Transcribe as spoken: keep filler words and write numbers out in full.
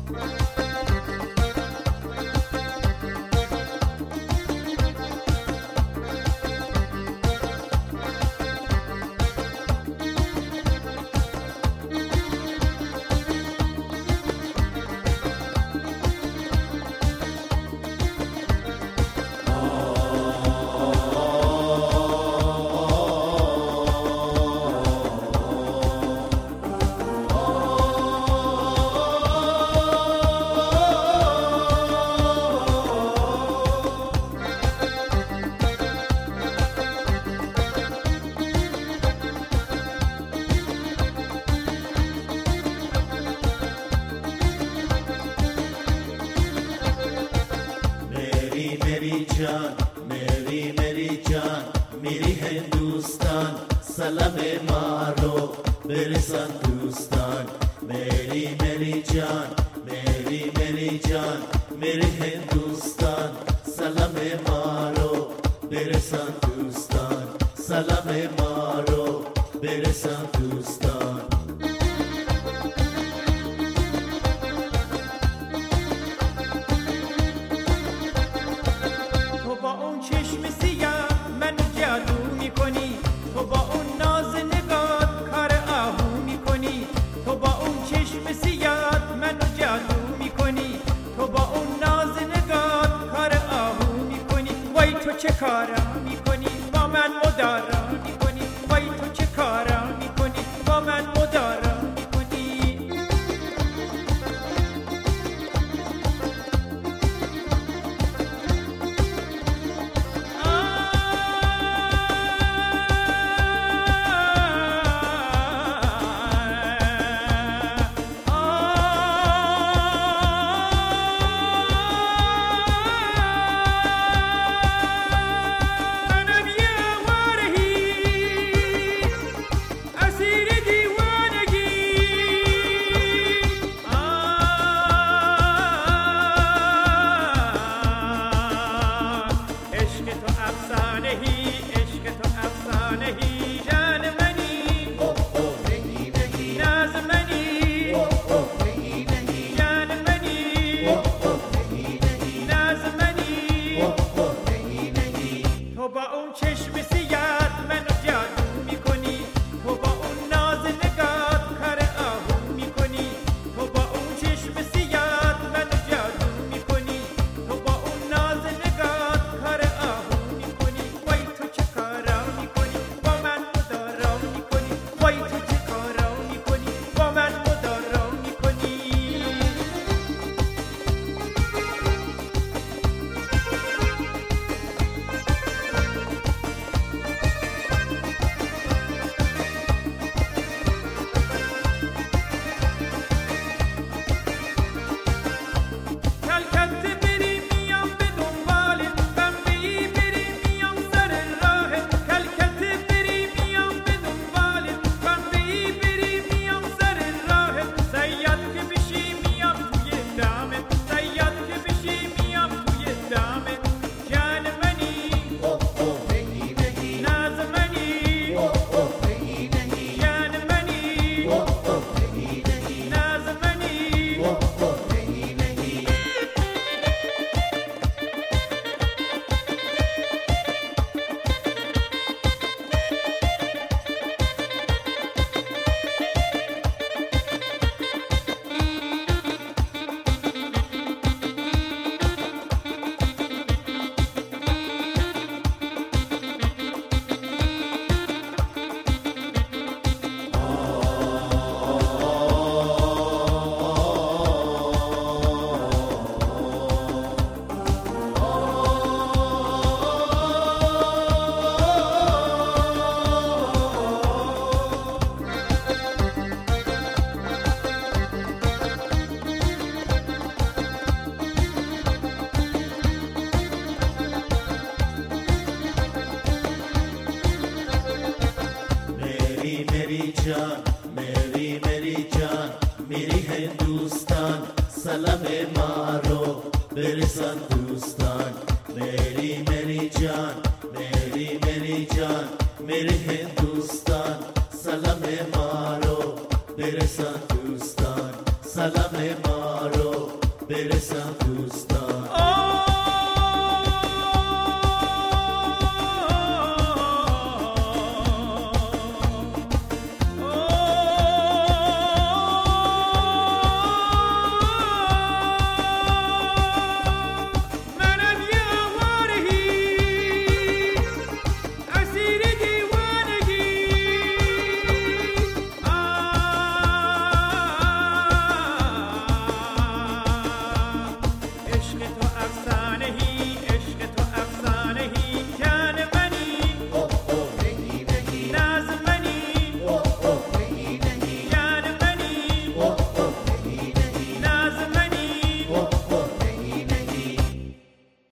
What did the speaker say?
मेरी जान मेरी मेरी जान मेरी हिंदुस्तान सलामे मारो मेरे साथ हिंदुस्तान मेरी मेरी जान मेरी मेरी जान मेरी हिंदुस्तान सलामे मारो मेरे साथ हिंदुस्तान सलामे मारो मेरे साथ हिंदुस्तान چه کارا میکنی با من مدارا میکنی وای تو چه کارا میکنی با من مدارا میکنی मेरी जान मेरी मेरी जान मेरी हिंदुस्तान सलामे मारो मेरे साथ हिंदुस्तान मेरी मेरी जान मेरी मेरी जान मेरी हिंदुस्तान सलामे मारो मेरे साथ हिंदुस्तान सलामे मारो برسم دوستان